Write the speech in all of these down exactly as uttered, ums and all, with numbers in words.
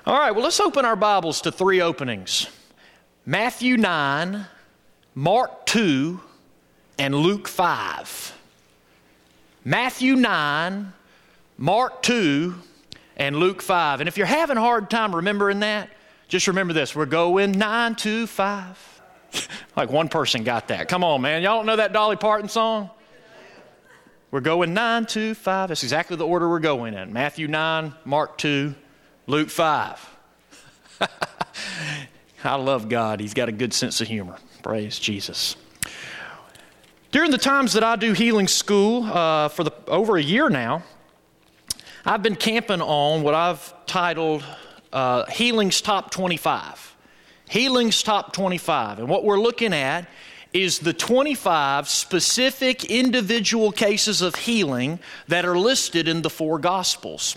All right, well, let's open our Bibles to three openings. Matthew nine, Mark two, and Luke five. Matthew nine, Mark two, and Luke five. And if you're having a hard time remembering that, just remember this. We're going nine to five. Like one person got that. Come on, man. Y'all don't know that Dolly Parton song? We're going nine to five. That's exactly the order we're going in. Matthew nine, Mark two, Luke five. I love God. He's got a good sense of humor. Praise Jesus. During the times that I do healing school uh, for the, over a year now, I've been camping on what I've titled uh, Healing's Top twenty-five. Healing's Top twenty-five. And what we're looking at is the twenty-five specific individual cases of healing that are listed in the four Gospels.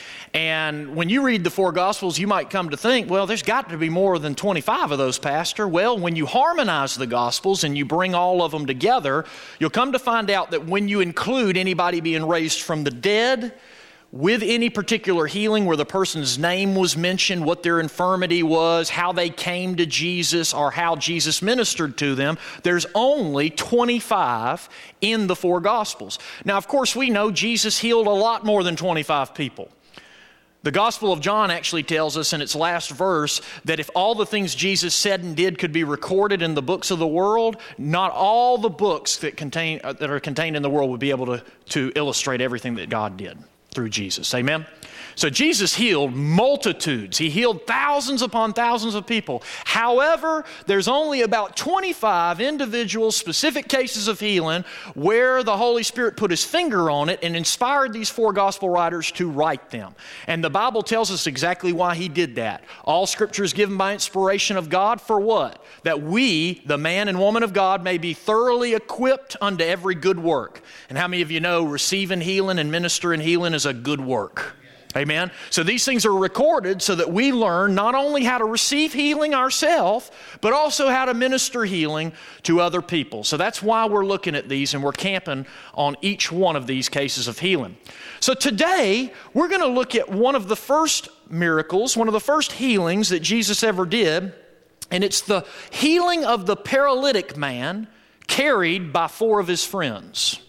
And when you read the four Gospels, you might come to think, well, there's got to be more than twenty-five of those, Pastor. Well, when you harmonize the Gospels and you bring all of them together, you'll come to find out that when you include anybody being raised from the dead, with any particular healing where the person's name was mentioned, what their infirmity was, how they came to Jesus, or how Jesus ministered to them, there's only twenty-five in the four Gospels. Now, of course, we know Jesus healed a lot more than twenty-five people. The Gospel of John actually tells us in its last verse that if all the things Jesus said and did could be recorded in the books of the world, not all the books that contain uh, that are contained in the world would be able to, to illustrate everything that God did through Jesus. Amen? So Jesus healed multitudes. He healed thousands upon thousands of people. However, there's only about twenty-five individual specific cases of healing where the Holy Spirit put His finger on it and inspired these four gospel writers to write them. And the Bible tells us exactly why He did that. All Scripture is given by inspiration of God for what? That we, the man and woman of God, may be thoroughly equipped unto every good work. And how many of you know receiving healing and ministering healing is a good work? Amen. So these things are recorded so that we learn not only how to receive healing ourselves, but also how to minister healing to other people. So that's why we're looking at these and we're camping on each one of these cases of healing. So today, we're going to look at one of the first miracles, one of the first healings that Jesus ever did, and it's the healing of the paralytic man carried by four of his friends.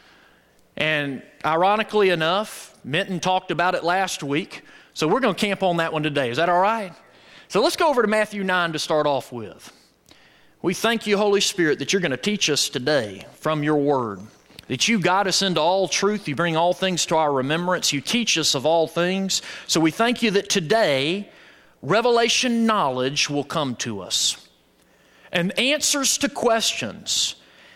And ironically enough, Minton talked about it last week, so we're going to camp on that one today. Is that all right? So let's go over to Matthew nine to start off with. We thank you, Holy Spirit, that you're going to teach us today from your word, that you guide us into all truth, you bring all things to our remembrance, you teach us of all things. So we thank you that today, revelation knowledge will come to us and answers to questions.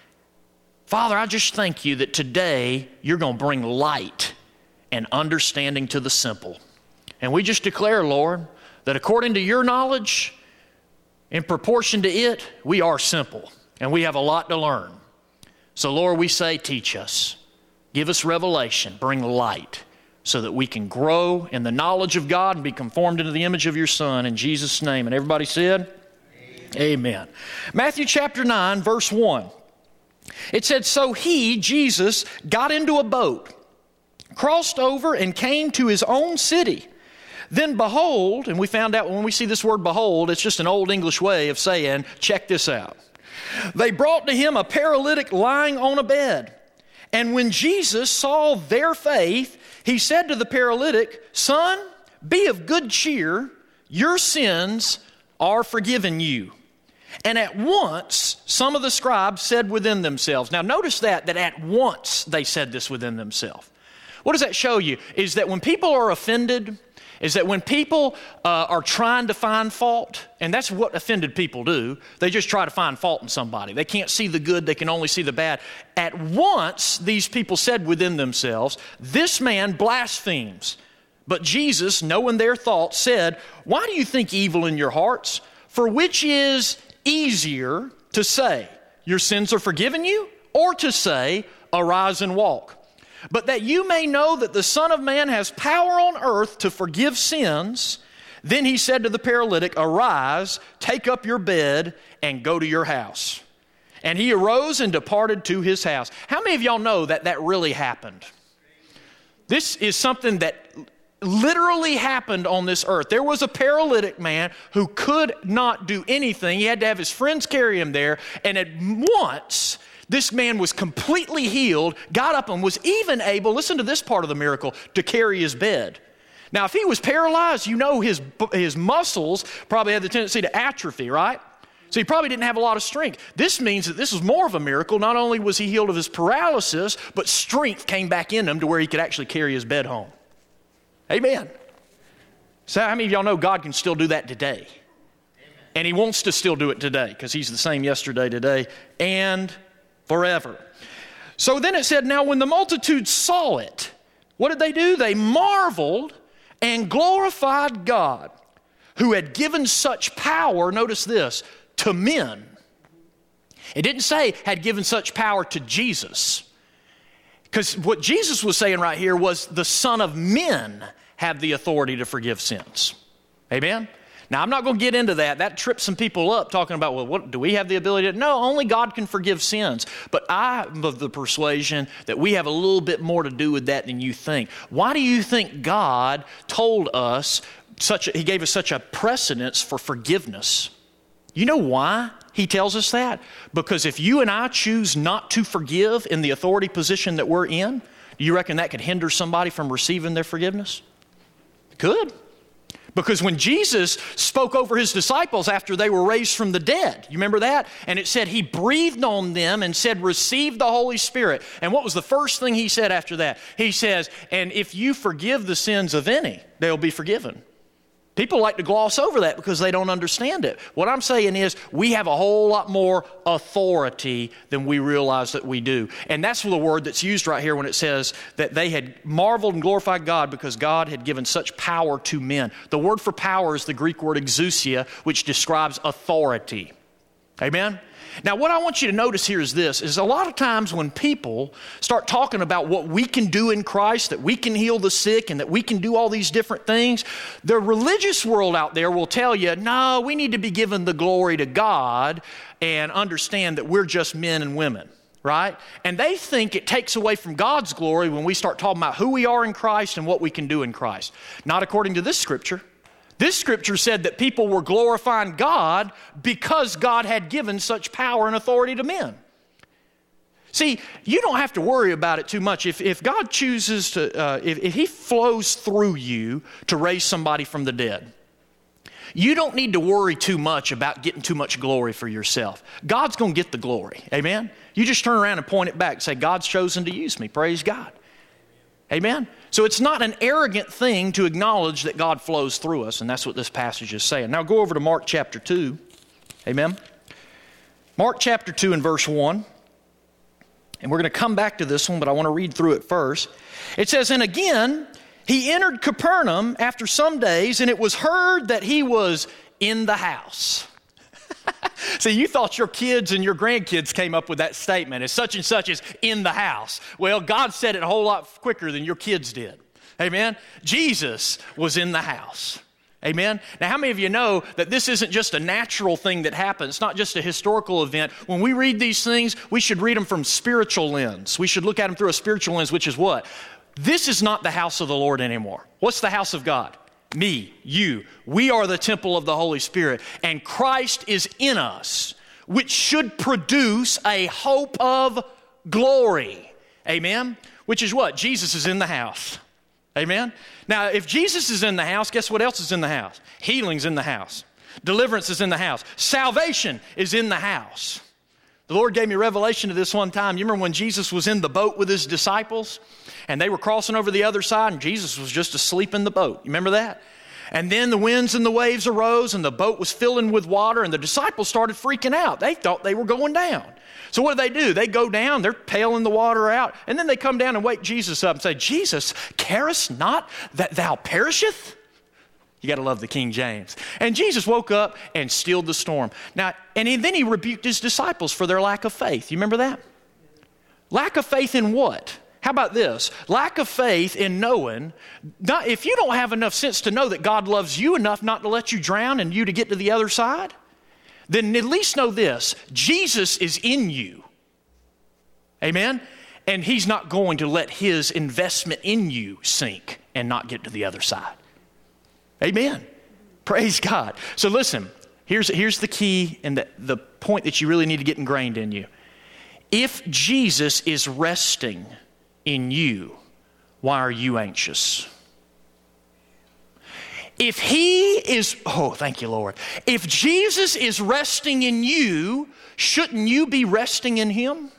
Father, I just thank you that today you're going to bring light and understanding to the simple. And we just declare, Lord, that according to your knowledge, in proportion to it, we are simple and we have a lot to learn. So, Lord, we say, teach us. Give us revelation, bring light so that we can grow in the knowledge of God and be conformed into the image of your Son in Jesus' name. And everybody said, Amen. Amen. Matthew chapter nine, verse one. It said, so he, Jesus, got into a boat, crossed over and came to his own city. Then behold, and we found out when we see this word behold, it's just an old English way of saying, check this out. They brought to him a paralytic lying on a bed. And when Jesus saw their faith, he said to the paralytic, son, be of good cheer, your sins are forgiven you. And at once, some of the scribes said within themselves. Now notice that, that at once they said this within themselves. What does that show you? Is that when people are offended, is that when people uh, are trying to find fault, and that's what offended people do, they just try to find fault in somebody. They can't see the good, they can only see the bad. At once, these people said within themselves, this man blasphemes. But Jesus, knowing their thoughts, said, why do you think evil in your hearts? For which is easier to say, your sins are forgiven you, or to say, arise and walk? But that you may know that the Son of Man has power on earth to forgive sins, then he said to the paralytic, arise, take up your bed, and go to your house. And he arose and departed to his house. How many of y'all know that that really happened? This is something that literally happened on this earth. There was a paralytic man who could not do anything. He had to have his friends carry him there. And at once, this man was completely healed, got up and was even able, listen to this part of the miracle, to carry his bed. Now, if he was paralyzed, you know his, his muscles probably had the tendency to atrophy, right? So he probably didn't have a lot of strength. This means that this was more of a miracle. Not only was he healed of his paralysis, but strength came back in him to where he could actually carry his bed home. Amen. So how many of y'all know God can still do that today? And he wants to still do it today because he's the same yesterday, today, and forever. So then it said, now when the multitude saw it, what did they do? They marveled and glorified God, who had given such power, notice this, to men. It didn't say had given such power to Jesus. Because what Jesus was saying right here was the Son of Men have the authority to forgive sins. Amen? Now, I'm not going to get into that. That trips some people up talking about, well, what, do we have the ability to? No, only God can forgive sins. But I'm of the persuasion that we have a little bit more to do with that than you think. Why do you think God told us such a, he gave us such a precedence for forgiveness? You know why he tells us that? Because if you and I choose not to forgive in the authority position that we're in, do you reckon that could hinder somebody from receiving their forgiveness? It could. Because when Jesus spoke over his disciples after they were raised from the dead, you remember that? And it said he breathed on them and said, receive the Holy Spirit. And what was the first thing he said after that? He says, and if you forgive the sins of any, they'll be forgiven. People like to gloss over that because they don't understand it. What I'm saying is we have a whole lot more authority than we realize that we do. And that's the word that's used right here when it says that they had marveled and glorified God because God had given such power to men. The word for power is the Greek word exousia, which describes authority. Amen? Now, what I want you to notice here is this, is a lot of times when people start talking about what we can do in Christ, that we can heal the sick and that we can do all these different things, the religious world out there will tell you, no, we need to be given the glory to God and understand that we're just men and women, right? And they think it takes away from God's glory when we start talking about who we are in Christ and what we can do in Christ. Not according to this scripture. This scripture said that people were glorifying God because God had given such power and authority to men. See, you don't have to worry about it too much. If, if God chooses to, uh, if, if he flows through you to raise somebody from the dead, you don't need to worry too much about getting too much glory for yourself. God's going to get the glory. Amen? You just turn around and point it back and say, God's chosen to use me. Praise God. Amen? So it's not an arrogant thing to acknowledge that God flows through us, and that's what this passage is saying. Now go over to Mark chapter two. Amen? Mark chapter two and verse one. And we're going to come back to this one, but I want to read through it first. It says, and again, he entered Capernaum after some days, and it was heard that he was in the house. See, you thought your kids and your grandkids came up with that statement, as such and such is in the house. Well, God said it a whole lot quicker than your kids did. Amen? Jesus was in the house. Amen? Now, how many of you know that this isn't just a natural thing that happens? It's not just a historical event. When we read these things, we should read them from spiritual lens. We should look at them through a spiritual lens, which is what? This is not the house of the Lord anymore. What's the house of God? Me, you. We are the temple of the Holy Spirit, and Christ is in us, which should produce a hope of glory. Amen? Which is what? Jesus is in the house. Amen? Now, if Jesus is in the house, guess what else is in the house? Healing's in the house. Deliverance is in the house. Salvation is in the house. The Lord gave me revelation of this one time. You remember when Jesus was in the boat with his disciples and they were crossing over the other side and Jesus was just asleep in the boat. You remember that? And then the winds and the waves arose and the boat was filling with water and the disciples started freaking out. They thought they were going down. So what do they do? They go down, they're paling the water out, and then they come down and wake Jesus up and say, Jesus, carest not that thou perisheth? You got to love the King James. And Jesus woke up and stilled the storm. Now, and he, then he rebuked his disciples for their lack of faith. You remember that? Lack of faith in what? How about this? Lack of faith in knowing, not, if you don't have enough sense to know that God loves you enough not to let you drown and you to get to the other side, then at least know this, Jesus is in you. Amen? And he's not going to let his investment in you sink. and not get to the other side. Amen. Praise God. So listen, here's, here's the key and the, the point that you really need to get ingrained in you. If Jesus is resting in you, why are you anxious? If he is, oh, thank you, Lord. If Jesus is resting in you, shouldn't you be resting in him?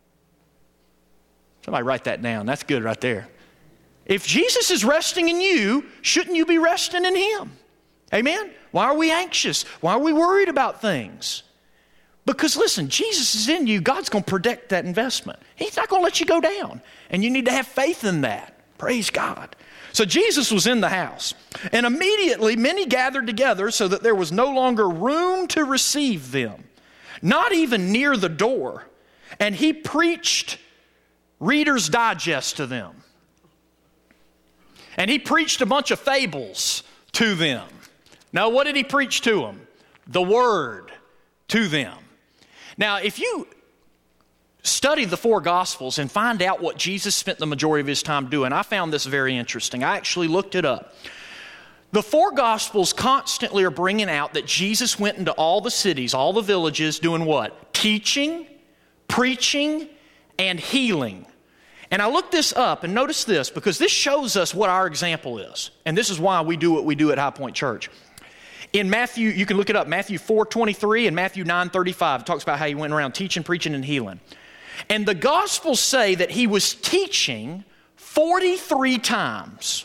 Somebody write that down. That's good right there. If Jesus is resting in you, shouldn't you be resting in him? Amen? Why are we anxious? Why are we worried about things? Because listen, Jesus is in you. God's going to protect that investment. He's not going to let you go down. And you need to have faith in that. Praise God. So Jesus was in the house, and immediately many gathered together so that there was no longer room to receive them, not even near the door. And he preached Reader's Digest to them. And he preached a bunch of fables to them. Now, what did he preach to them? The Word to them. Now, if you study the four Gospels and find out what Jesus spent the majority of his time doing, I found this very interesting. I actually looked it up. The four Gospels constantly are bringing out that Jesus went into all the cities, all the villages, doing what? Teaching, preaching, and healing. And I looked this up, and notice this, because this shows us what our example is. And this is why we do what we do at High Point Church. In Matthew, you can look it up, Matthew four twenty-three and Matthew nine thirty-five. It talks about how he went around teaching, preaching, and healing. And the Gospels say that he was teaching forty-three times,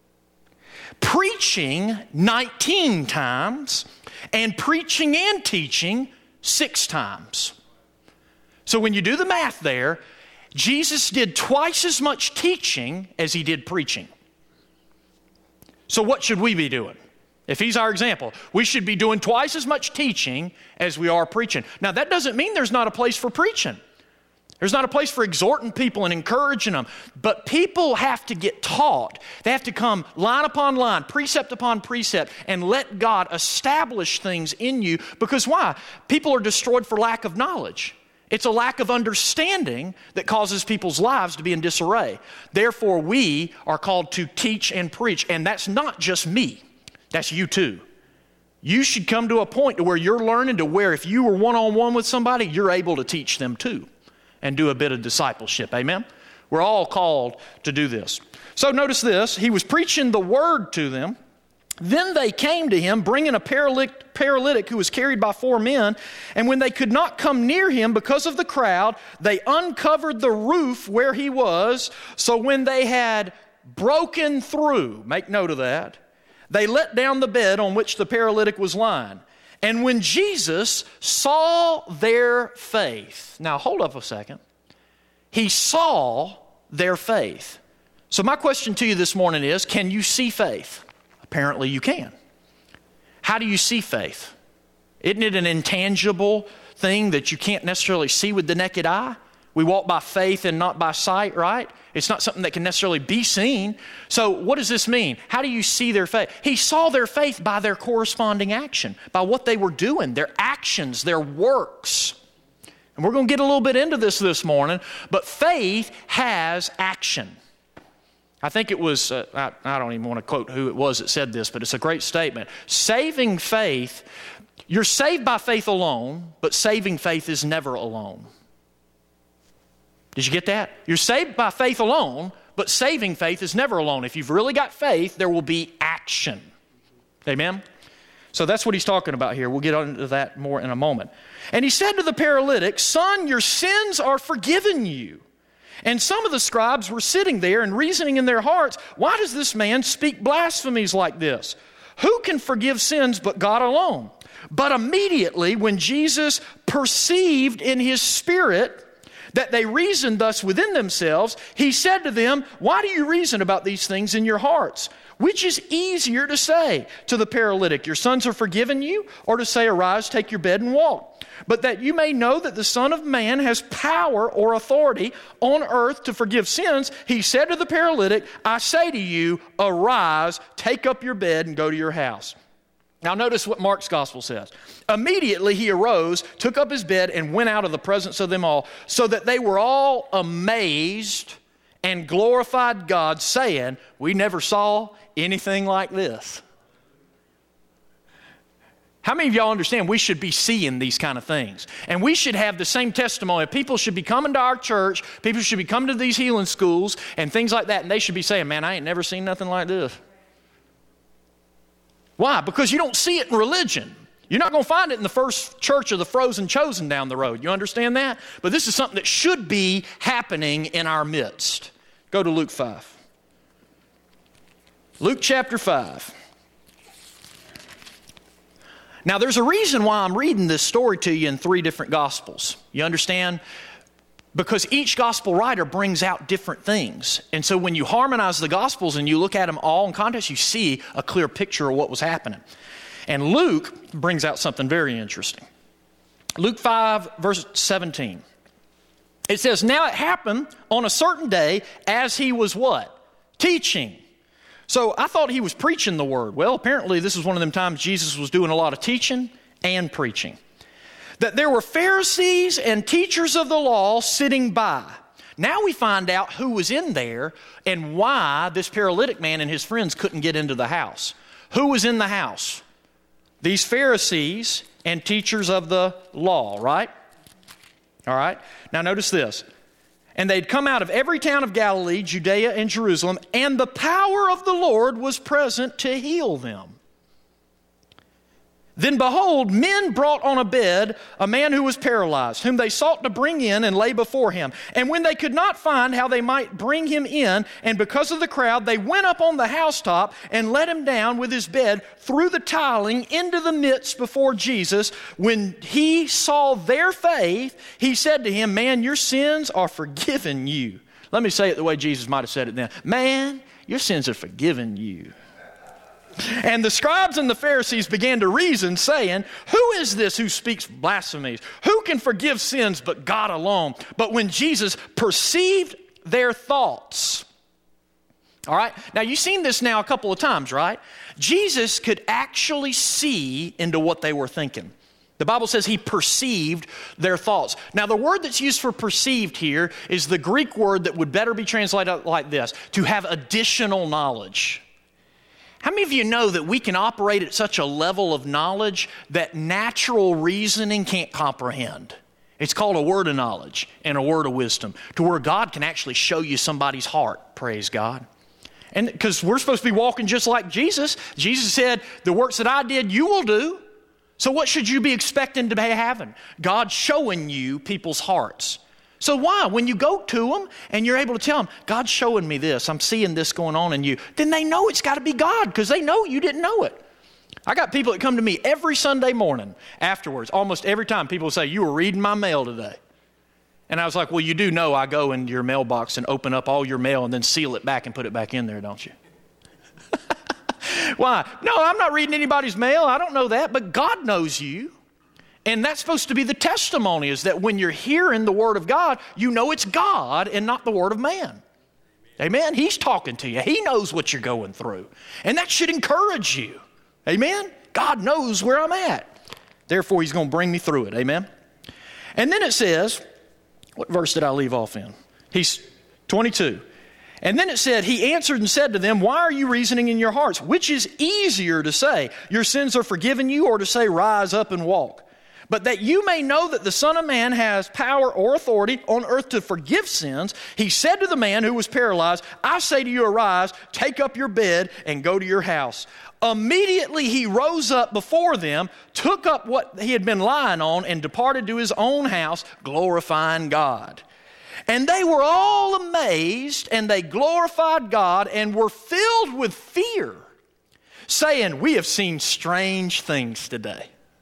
preaching nineteen times, and preaching and teaching six times. So when you do the math there, Jesus did twice as much teaching as he did preaching. So what should we be doing? If he's our example, we should be doing twice as much teaching as we are preaching. Now, that doesn't mean there's not a place for preaching. There's not a place for exhorting people and encouraging them. But people have to get taught. They have to come line upon line, precept upon precept, and let God establish things in you. Because why? People are destroyed for lack of knowledge. It's a lack of understanding that causes people's lives to be in disarray. Therefore, we are called to teach and preach. And that's not just me. That's you too. You should come to a point to where you're learning to where if you were one-on-one with somebody, you're able to teach them too and do a bit of discipleship. Amen? We're all called to do this. So notice this. He was preaching the word to them. Then they came to him, bringing a paralytic, paralytic who was carried by four men. And when they could not come near him because of the crowd, they uncovered the roof where he was. So when they had broken through, make note of that, they let down the bed on which the paralytic was lying. And when Jesus saw their faith, now hold up a second. He saw their faith. So my question to you this morning is, can you see faith? Apparently you can. How do you see faith? Isn't it an intangible thing that you can't necessarily see with the naked eye? We walk by faith and not by sight, right? It's not something that can necessarily be seen. So what does this mean? How do you see their faith? He saw their faith by their corresponding action, by what they were doing, their actions, their works. And we're going to get a little bit into this this morning, but faith has action. I think it was, uh, I, I don't even want to quote who it was that said this, but it's a great statement. Saving faith, you're saved by faith alone, but saving faith is never alone. Did you get that? You're saved by faith alone, but saving faith is never alone. If you've really got faith, there will be action. Amen? So that's what he's talking about here. We'll get into that more in a moment. And he said to the paralytic, "Son, your sins are forgiven you." And some of the scribes were sitting there and reasoning in their hearts, "Why does this man speak blasphemies like this? Who can forgive sins but God alone?" But immediately when Jesus perceived in his spirit that they reasoned thus within themselves, he said to them, "Why do you reason about these things in your hearts? Which is easier to say to the paralytic, 'Your sons are forgiven you,' or to say, 'Arise, take your bed and walk'? But that you may know that the Son of Man has power or authority on earth to forgive sins," he said to the paralytic, "I say to you, arise, take up your bed and go to your house." Now notice what Mark's gospel says. Immediately he arose, took up his bed, and went out of the presence of them all, so that they were all amazed and glorified God, saying, we never saw anything like this. How many of y'all understand we should be seeing these kind of things? And we should have the same testimony. People should be coming to our church. People should be coming to these healing schools and things like that. And they should be saying, man, I ain't never seen nothing like this. Why? Because you don't see it in religion. You're not going to find it in the First Church of the Frozen Chosen down the road. You understand that? But this is something that should be happening in our midst. Go to Luke five. Luke chapter five. Now, there's a reason why I'm reading this story to you in three different Gospels. You understand? Because each Gospel writer brings out different things. And so when you harmonize the Gospels and you look at them all in context, you see a clear picture of what was happening. And Luke brings out something very interesting. Luke five, verse seventeen. It says, now it happened on a certain day as he was what? Teaching. So I thought he was preaching the word. Well, apparently this is one of them times Jesus was doing a lot of teaching and preaching. That there were Pharisees and teachers of the law sitting by. Now we find out who was in there and why this paralytic man and his friends couldn't get into the house. Who was in the house? These Pharisees and teachers of the law, right? All right. Now notice this. And they'd come out of every town of Galilee, Judea, and Jerusalem, and the power of the Lord was present to heal them. Then behold, men brought on a bed a man who was paralyzed, whom they sought to bring in and lay before him. And when they could not find how they might bring him in, and because of the crowd, they went up on the housetop and let him down with his bed through the tiling into the midst before Jesus. When he saw their faith, he said to him, man, your sins are forgiven you. Let me say it the way Jesus might have said it then. Man, your sins are forgiven you. And the scribes and the Pharisees began to reason, saying, who is this who speaks blasphemies? Who can forgive sins but God alone? But when Jesus perceived their thoughts, all right, now you've seen this now a couple of times, right? Jesus could actually see into what they were thinking. The Bible says he perceived their thoughts. Now the word that's used for perceived here is the Greek word that would better be translated like this, to have additional knowledge. How many of you know that we can operate at such a level of knowledge that natural reasoning can't comprehend? It's called a word of knowledge and a word of wisdom, to where God can actually show you somebody's heart, praise God. And because we're supposed to be walking just like Jesus. Jesus said, the works that I did, you will do. So what should you be expecting to be having? God showing you people's hearts. So why? When you go to them and you're able to tell them, God's showing me this, I'm seeing this going on in you, then they know it's got to be God because they know you didn't know it. I got people that come to me every Sunday morning afterwards. Almost every time people say, you were reading my mail today. And I was like, well, you do know I go into your mailbox and open up all your mail and then seal it back and put it back in there, don't you? Why? No, I'm not reading anybody's mail. I don't know that, but God knows you. And that's supposed to be the testimony, is that when you're hearing the Word of God, you know it's God and not the Word of man. Amen? He's talking to you. He knows what you're going through. And that should encourage you. Amen? God knows where I'm at. Therefore, he's going to bring me through it. Amen? And then it says, what verse did I leave off in? He's twenty-two. And then it said, he answered and said to them, why are you reasoning in your hearts? Which is easier to say, your sins are forgiven you, or to say, rise up and walk? But that you may know that the Son of Man has power or authority on earth to forgive sins, he said to the man who was paralyzed, I say to you, arise, take up your bed, and go to your house. Immediately he rose up before them, took up what he had been lying on, and departed to his own house, glorifying God. And they were all amazed, and they glorified God, and were filled with fear, saying, we have seen strange things today.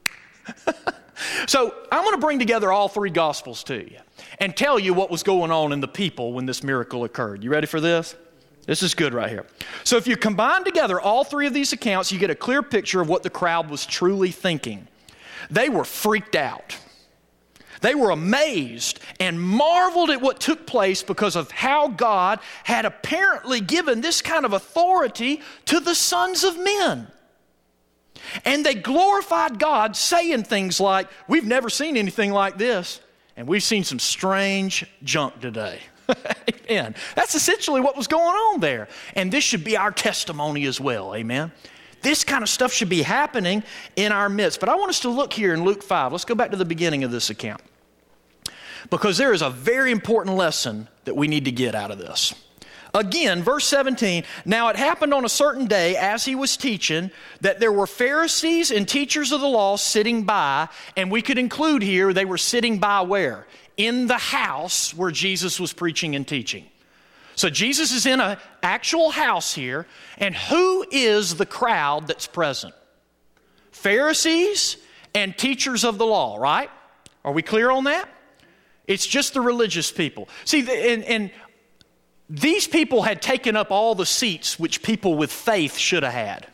So I'm going to bring together all three Gospels to you and tell you what was going on in the people when this miracle occurred. You ready for this? This is good right here. So if you combine together all three of these accounts, you get a clear picture of what the crowd was truly thinking. They were freaked out. They were amazed and marveled at what took place because of how God had apparently given this kind of authority to the sons of men. And they glorified God, saying things like, we've never seen anything like this, and we've seen some strange junk today. Amen. That's essentially what was going on there. And this should be our testimony as well. Amen. This kind of stuff should be happening in our midst. But I want us to look here in Luke five. Let's go back to the beginning of this account. Because there is a very important lesson that we need to get out of this. Again, verse seventeen, now it happened on a certain day as he was teaching that there were Pharisees and teachers of the law sitting by, and we could include here they were sitting by where? In the house where Jesus was preaching and teaching. So Jesus is in an actual house here, and who is the crowd that's present? Pharisees and teachers of the law, right? Are we clear on that? It's just the religious people. See, and, and these people had taken up all the seats which people with faith should have had.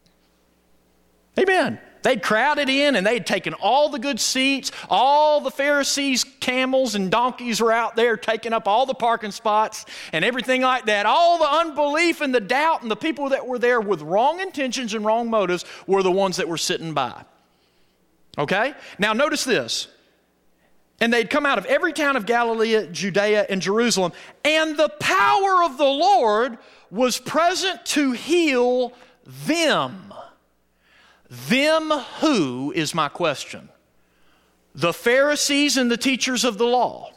Amen. They'd crowded in and they'd taken all the good seats. All the Pharisees' camels and donkeys were out there taking up all the parking spots and everything like that. All the unbelief and the doubt and the people that were there with wrong intentions and wrong motives were the ones that were sitting by. Okay? Now notice this. And they'd come out of every town of Galilee, Judea, and Jerusalem. And the power of the Lord was present to heal them. Them who is my question? The Pharisees and the teachers of the law.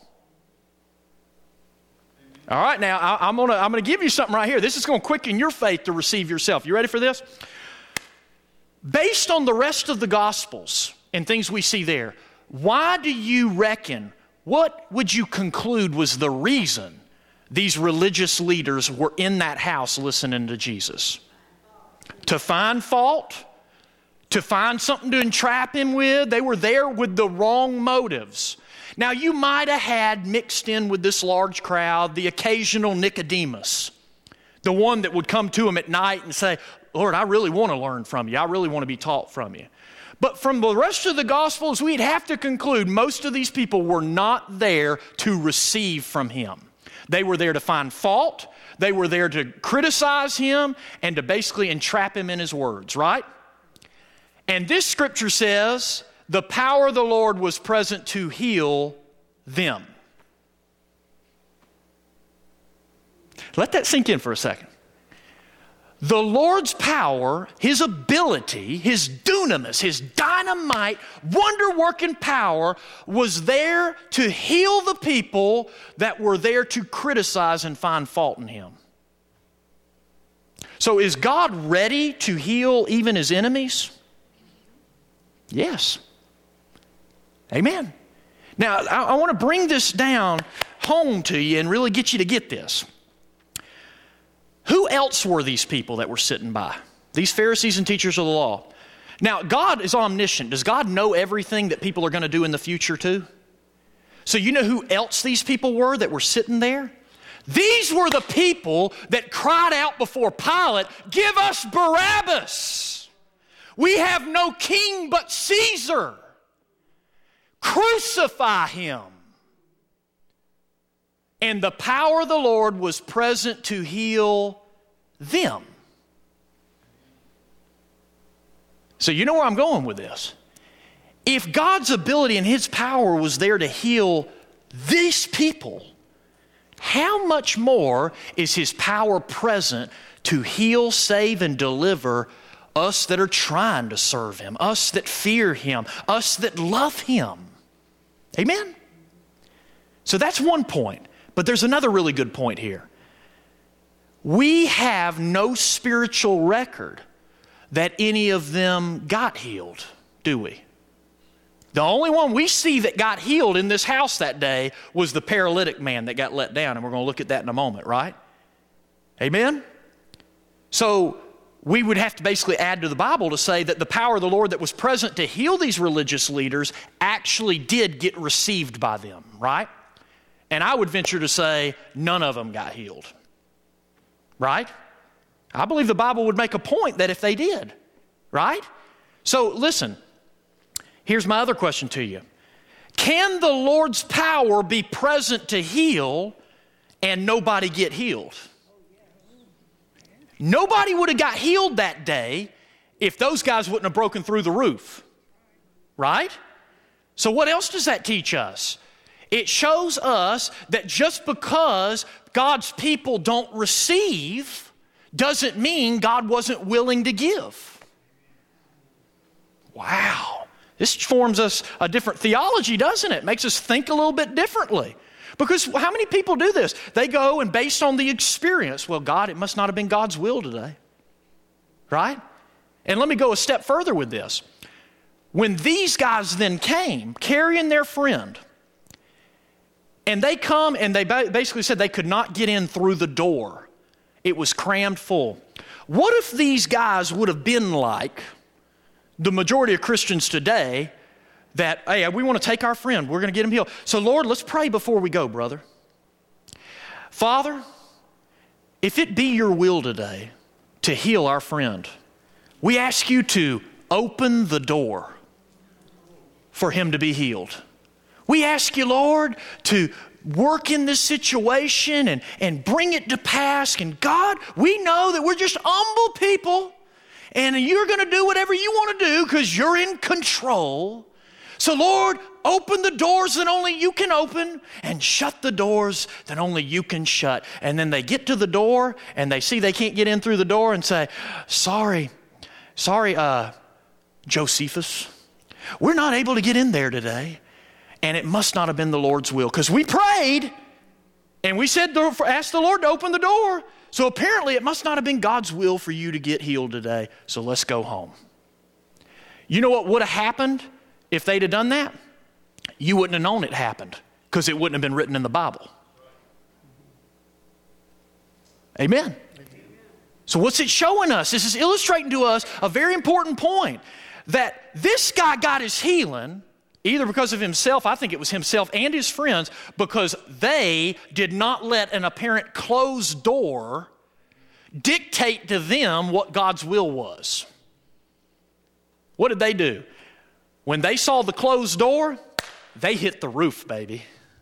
All right, now I, I'm gonna I'm gonna give you something right here. This is gonna quicken your faith to receive yourself. You ready for this? Based on the rest of the Gospels and things we see there, why do you reckon, what would you conclude was the reason these religious leaders were in that house listening to Jesus? To find fault? To find something to entrap him with? They were there with the wrong motives. Now you might have had mixed in with this large crowd the occasional Nicodemus, the one that would come to him at night and say, Lord, I really want to learn from you. I really want to be taught from you. But from the rest of the Gospels, we'd have to conclude most of these people were not there to receive from him. They were there to find fault. They were there to criticize him and to basically entrap him in his words, right? And this scripture says, the power of the Lord was present to heal them. Let that sink in for a second. The Lord's power, His ability, His dunamis, His dynamite, wonder-working power was there to heal the people that were there to criticize and find fault in Him. So is God ready to heal even His enemies? Yes. Amen. Now, I, I want to bring this down home to you and really get you to get this. Who else were these people that were sitting by? These Pharisees and teachers of the law. Now, God is omniscient. Does God know everything that people are going to do in the future too? So you know who else these people were that were sitting there? These were the people that cried out before Pilate, give us Barabbas. We have no king but Caesar. Crucify him. And the power of the Lord was present to heal them. So you know where I'm going with this. If God's ability and His power was there to heal these people, how much more is His power present to heal, save, and deliver us that are trying to serve Him, us that fear Him, us that love Him? Amen? So that's one point. But there's another really good point here. We have no spiritual record that any of them got healed, do we? The only one we see that got healed in this house that day was the paralytic man that got let down, and we're going to look at that in a moment, right? Amen? So we would have to basically add to the Bible to say that the power of the Lord that was present to heal these religious leaders actually did get received by them, right? And I would venture to say none of them got healed, right? I believe the Bible would make a point that if they did, right? So listen, here's my other question to you. Can the Lord's power be present to heal and nobody get healed? Nobody would have got healed that day if those guys wouldn't have broken through the roof, right? So what else does that teach us? It shows us that just because God's people don't receive doesn't mean God wasn't willing to give. Wow. This forms us a different theology, doesn't it? Makes us think a little bit differently. Because how many people do this? They go and based on the experience, well, God, it must not have been God's will today. Right? And let me go a step further with this. When these guys then came carrying their friend, and they come and they basically said they could not get in through the door. It was crammed full. What if these guys would have been like the majority of Christians today that, hey, we want to take our friend. We're going to get him healed. So, Lord, let's pray before we go, brother. Father, if it be your will today to heal our friend, we ask you to open the door for him to be healed. We ask you, Lord, to work in this situation and, and bring it to pass. And God, we know that we're just humble people and you're going to do whatever you want to do because you're in control. So, Lord, open the doors that only you can open and shut the doors that only you can shut. And then they get to the door and they see they can't get in through the door and say, sorry, sorry, uh, Josephus, we're not able to get in there today. And it must not have been the Lord's will because we prayed and we said, ask the Lord to open the door. So apparently it must not have been God's will for you to get healed today. So let's go home. You know what would have happened if they'd have done that? You wouldn't have known it happened because it wouldn't have been written in the Bible. Amen. So what's it showing us? This is illustrating to us a very important point that this guy got his healing either because of himself, I think it was himself and his friends, because they did not let an apparent closed door dictate to them what God's will was. What did they do? When they saw the closed door, they hit the roof, baby.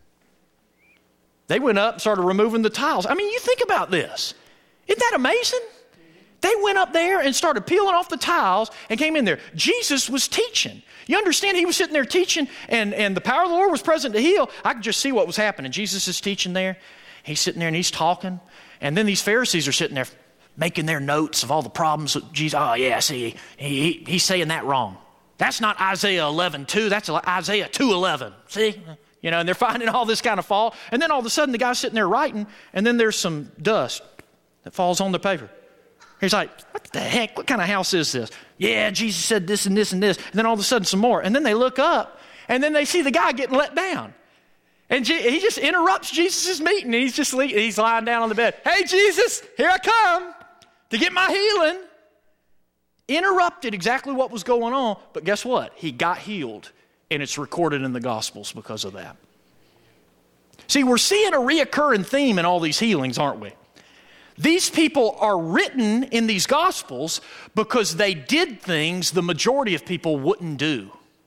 They went up and started removing the tiles. I mean, you think about this. Isn't that amazing? They went up there and started peeling off the tiles and came in there. Jesus was teaching. You understand, he was sitting there teaching and, and the power of the Lord was present to heal. I could just see what was happening. Jesus is teaching there. He's sitting there and he's talking. And then these Pharisees are sitting there making their notes of all the problems with Jesus. Oh, yeah, see, he, he, he's saying that wrong. That's not Isaiah eleven two. That's Isaiah two eleven. See? You know, and they're finding all this kind of fault. And then all of a sudden the guy's sitting there writing and then there's some dust that falls on the paper. He's like, what the heck? What kind of house is this? Yeah, Jesus said this and this and this. And then all of a sudden some more. And then they look up and then they see the guy getting let down. And he just interrupts Jesus' meeting. He's just he's lying down on the bed. Hey, Jesus, here I come to get my healing. Interrupted exactly what was going on. But guess what? He got healed. And it's recorded in the Gospels because of that. See, we're seeing a reoccurring theme in all these healings, aren't we? These people are written in these Gospels because they did things the majority of people wouldn't do.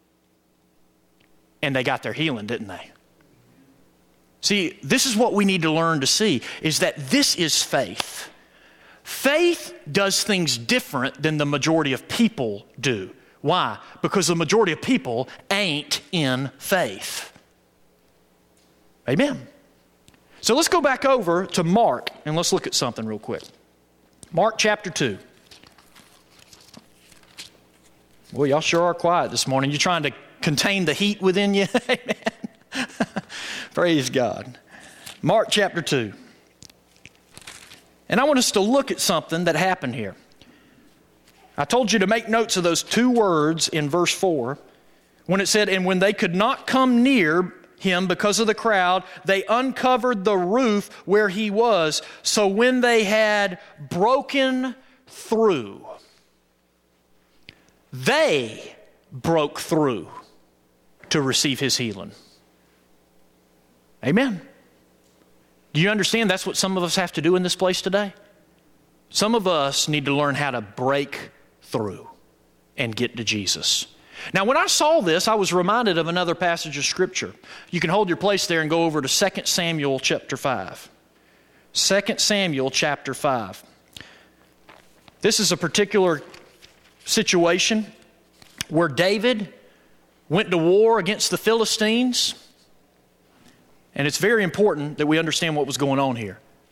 And they got their healing, didn't they? See, this is what we need to learn to see, is that this is faith. Faith does things different than the majority of people do. Why? Because the majority of people ain't in faith. Amen. So let's go back over to Mark and let's look at something real quick. Mark chapter two. Well, y'all sure are quiet this morning. You trying to contain the heat within you? Amen. Praise God. Mark chapter two. And I want us to look at something that happened here. I told you to make notes of those two words in verse four when it said, and when they could not come near him because of the crowd, they uncovered the roof where he was. So when they had broken through, they broke through to receive his healing. Amen. Do you understand that's what some of us have to do in this place today? Some of us need to learn how to break through and get to Jesus. Now, when I saw this, I was reminded of another passage of Scripture. You can hold your place there and go over to Second Samuel chapter five. Second Samuel chapter five. This is a particular situation where David went to war against the Philistines. And it's very important that we understand what was going on here.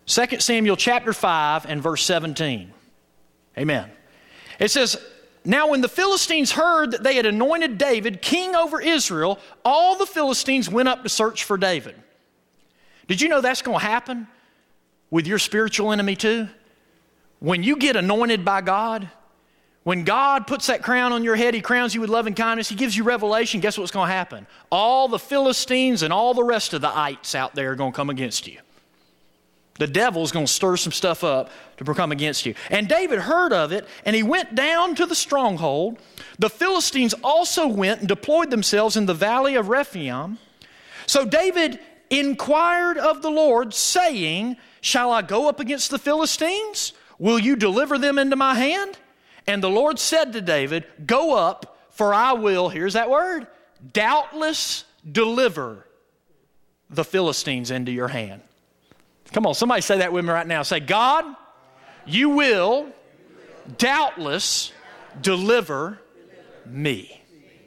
Second Samuel chapter five and verse seventeen. Amen. It says, now when the Philistines heard that they had anointed David king over Israel, all the Philistines went up to search for David. Did you know that's going to happen with your spiritual enemy too? When you get anointed by God, when God puts that crown on your head, he crowns you with love and kindness, he gives you revelation, guess what's going to happen? All the Philistines and all the rest of the ites out there are going to come against you. The devil's going to stir some stuff up to come against you. And David heard of it, and he went down to the stronghold. The Philistines also went and deployed themselves in the valley of Rephaim. So David inquired of the Lord, saying, shall I go up against the Philistines? Will you deliver them into my hand? And the Lord said to David, go up, for I will, here's that word, doubtless deliver the Philistines into your hand. Come on, somebody say that with me right now. Say, God, you will doubtless deliver me.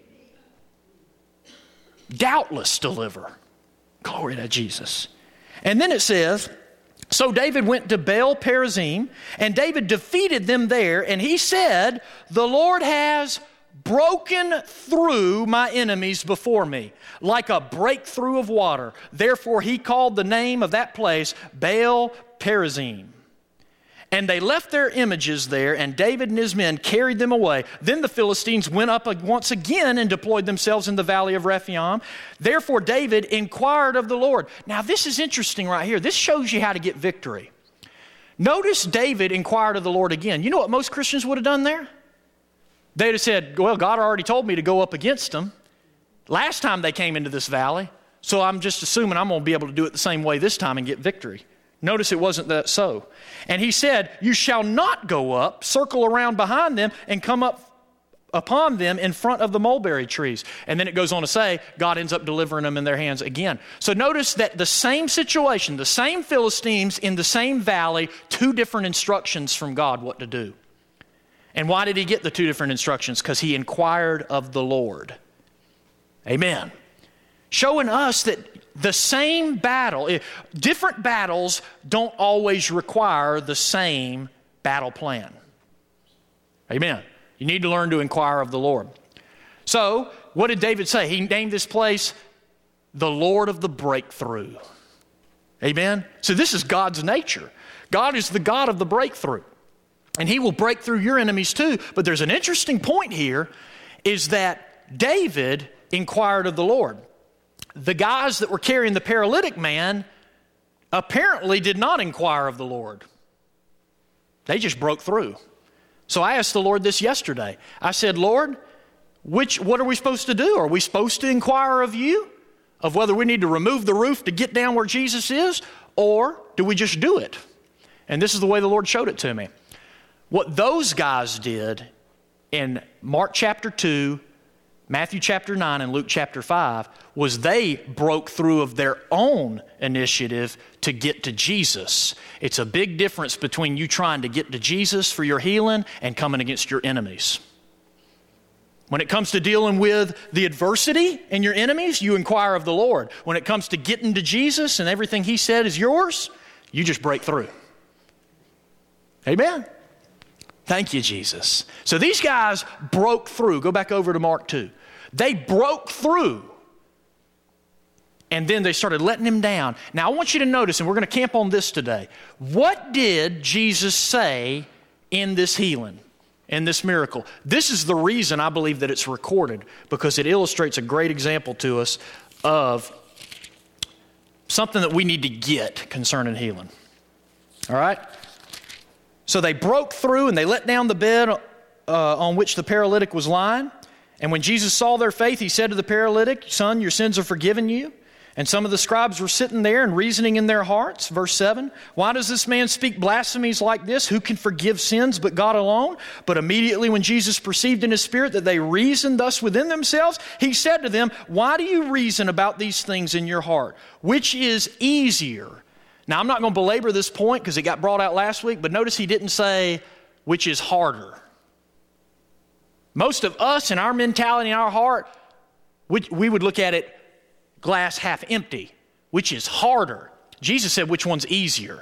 Doubtless deliver. Glory to Jesus. And then it says, so David went to Baal Perazim, and David defeated them there, and he said, the Lord has broken through my enemies before me, like a breakthrough of water. Therefore he called the name of that place Baal Perazim. And they left their images there, and David and his men carried them away. Then the Philistines went up once again and deployed themselves in the valley of Rephaim. Therefore David inquired of the Lord. Now this is interesting right here. This shows you how to get victory. Notice David inquired of the Lord again. You know what most Christians would have done there? They'd have said, well, God already told me to go up against them last time they came into this valley, so I'm just assuming I'm going to be able to do it the same way this time and get victory. Notice it wasn't that so. And he said, you shall not go up, circle around behind them, and come up upon them in front of the mulberry trees. And then it goes on to say, God ends up delivering them in their hands again. So notice that the same situation, the same Philistines in the same valley, two different instructions from God what to do. And why did he get the two different instructions? Because he inquired of the Lord. Amen. Showing us that the same battle, different battles don't always require the same battle plan. Amen. You need to learn to inquire of the Lord. So, what did David say? He named this place the Lord of the breakthrough. Amen. So this is God's nature. God is the God of the breakthrough. And he will break through your enemies too. But there's an interesting point here, is that David inquired of the Lord. The guys that were carrying the paralytic man apparently did not inquire of the Lord. They just broke through. So I asked the Lord this yesterday. I said, Lord, which what are we supposed to do? Are we supposed to inquire of you? Of whether we need to remove the roof to get down where Jesus is? Or do we just do it? And this is the way the Lord showed it to me. What those guys did in Mark chapter two, Matthew chapter nine, and Luke chapter five was they broke through of their own initiative to get to Jesus. It's a big difference between you trying to get to Jesus for your healing and coming against your enemies. When it comes to dealing with the adversity and your enemies, you inquire of the Lord. When it comes to getting to Jesus and everything he said is yours, you just break through. Amen. Thank you, Jesus. So these guys broke through. Go back over to Mark two. They broke through. And then they started letting him down. Now I want you to notice, and we're going to camp on this today. What did Jesus say in this healing, in this miracle? This is the reason I believe that it's recorded, because it illustrates a great example to us of something that we need to get concerning healing. All right? So they broke through and they let down the bed uh, on which the paralytic was lying. And when Jesus saw their faith, he said to the paralytic, son, your sins are forgiven you. And some of the scribes were sitting there and reasoning in their hearts. Verse seven, why does this man speak blasphemies like this? Who can forgive sins but God alone? But immediately when Jesus perceived in his spirit that they reasoned thus within themselves, he said to them, why do you reason about these things in your heart? Which is easier? Now, I'm not going to belabor this point because it got brought out last week, but notice he didn't say, which is harder. Most of us in our mentality, in our heart, we, we would look at it glass half empty, which is harder. Jesus said, which one's easier?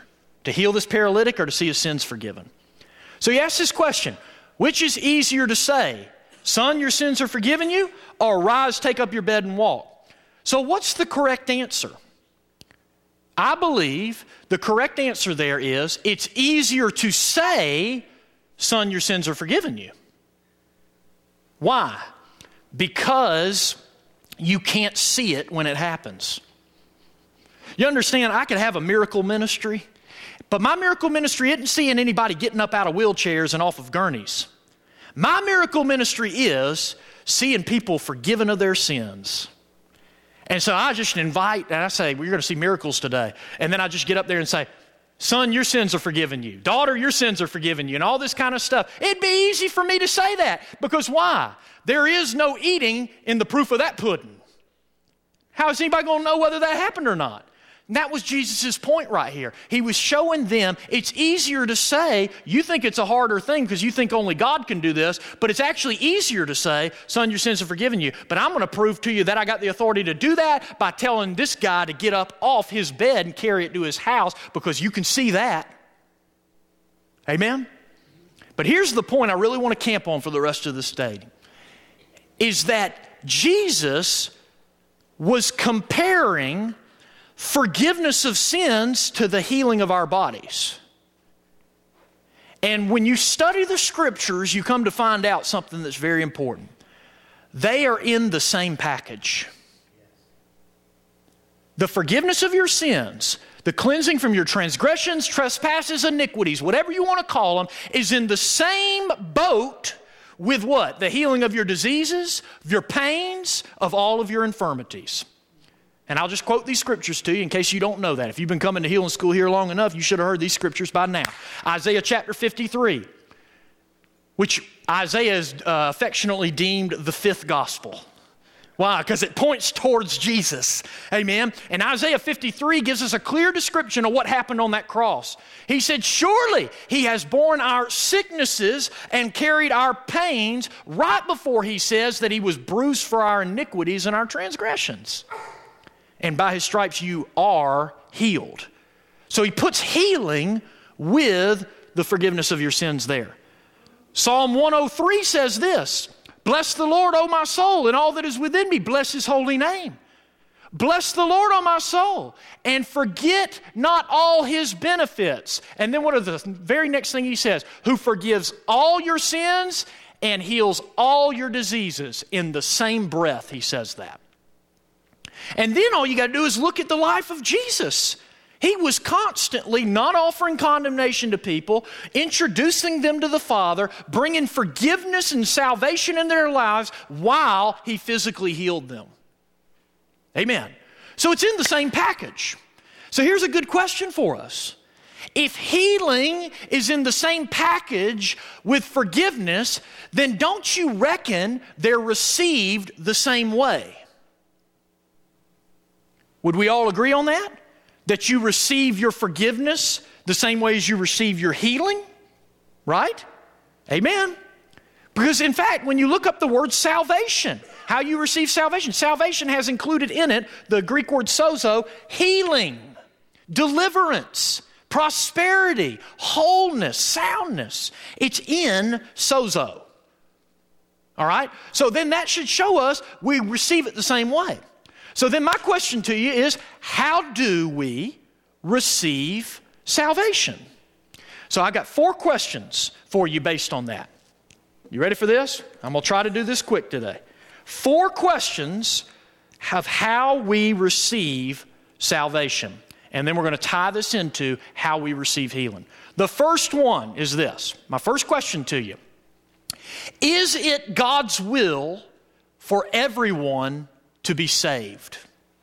To heal this paralytic or to see his sins forgiven? So he asks this question, which is easier to say? Son, your sins are forgiven you, or rise, take up your bed and walk? So what's the correct answer? I believe the correct answer there is it's easier to say, son, your sins are forgiven you. Why? Because you can't see it when it happens. You understand, I could have a miracle ministry, but my miracle ministry isn't seeing anybody getting up out of wheelchairs and off of gurneys. My miracle ministry is seeing people forgiven of their sins. And so I just invite, and I say, we're going to see miracles today. And then I just get up there and say, son, your sins are forgiven you. Daughter, your sins are forgiven you, and all this kind of stuff. It'd be easy for me to say that, because why? There is no eating in the proof of that pudding. How is anybody going to know whether that happened or not? And that was Jesus' point right here. He was showing them it's easier to say, you think it's a harder thing because you think only God can do this, but it's actually easier to say, son, your sins are forgiven you. But I'm going to prove to you that I got the authority to do that by telling this guy to get up off his bed and carry it to his house, because you can see that. Amen? But here's the point I really want to camp on for the rest of the study, is that Jesus was comparing forgiveness of sins to the healing of our bodies. And when you study the scriptures, you come to find out something that's very important. They are in the same package. The forgiveness of your sins, the cleansing from your transgressions, trespasses, iniquities, whatever you want to call them, is in the same boat with what? The healing of your diseases, of your pains, of all of your infirmities. And I'll just quote these scriptures to you in case you don't know that. If you've been coming to healing school here long enough, you should have heard these scriptures by now. Isaiah chapter fifty-three, which Isaiah is uh, affectionately deemed the fifth gospel. Why? Because it points towards Jesus. Amen. And Isaiah fifty-three gives us a clear description of what happened on that cross. He said, surely he has borne our sicknesses and carried our pains, right before he says that he was bruised for our iniquities and our transgressions. And by his stripes you are healed. So he puts healing with the forgiveness of your sins there. Psalm one oh three says this, bless the Lord, O my soul, and all that is within me. Bless his holy name. Bless the Lord, O my soul, and forget not all his benefits. And then what are the very next thing he says? Who forgives all your sins and heals all your diseases. In the same breath, he says that. And then all you got to do is look at the life of Jesus. He was constantly not offering condemnation to people, introducing them to the Father, bringing forgiveness and salvation in their lives while he physically healed them. Amen. So it's in the same package. So here's a good question for us. If healing is in the same package with forgiveness, then don't you reckon they're received the same way? Would we all agree on that? That you receive your forgiveness the same way as you receive your healing? Right? Amen. Because in fact, when you look up the word salvation, how you receive salvation, salvation has included in it the Greek word sozo, healing, deliverance, prosperity, wholeness, soundness. It's in sozo. All right? So then that should show us we receive it the same way. So then my question to you is, how do we receive salvation? So I got four questions for you based on that. You ready for this? I'm going to try to do this quick today. Four questions of how we receive salvation. And then we're going to tie this into how we receive healing. The first one is this. My first question to you. Is it God's will for everyone to be saved?